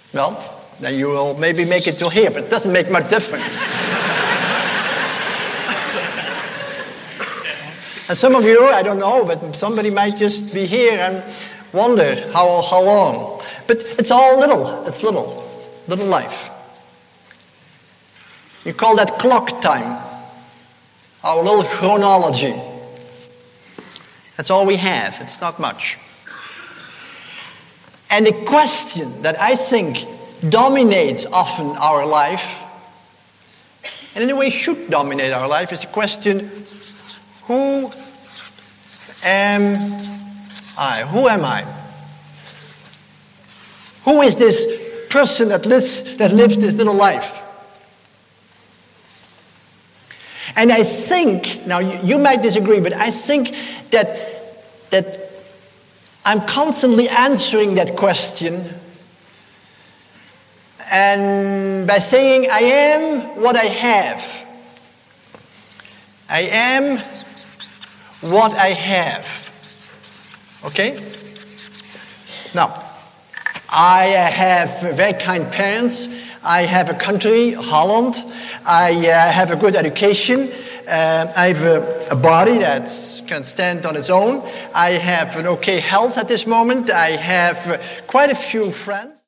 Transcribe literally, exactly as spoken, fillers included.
Well, then you will maybe make it to here, but it doesn't make much difference. And some of you, I don't know, but somebody might just be here and wonder how, how long. But it's all little, it's little, little life. You call that clock time, our little chronology. That's all we have, it's not much. And the question that I think dominates often our life, and in a way should dominate our life, is the question, who am I? Who am I? Who is this person that lives, that lives this little life? And I think, now you, you might disagree, but I think that, that I'm constantly answering that question, and by saying I am what I have. I am what I have. Okay? Now, I have very kind parents. I have a country, Holland. I uh, have a good education. Uh, I have a, a body that can stand on its own. I have an okay health at this moment. I have uh, quite a few friends.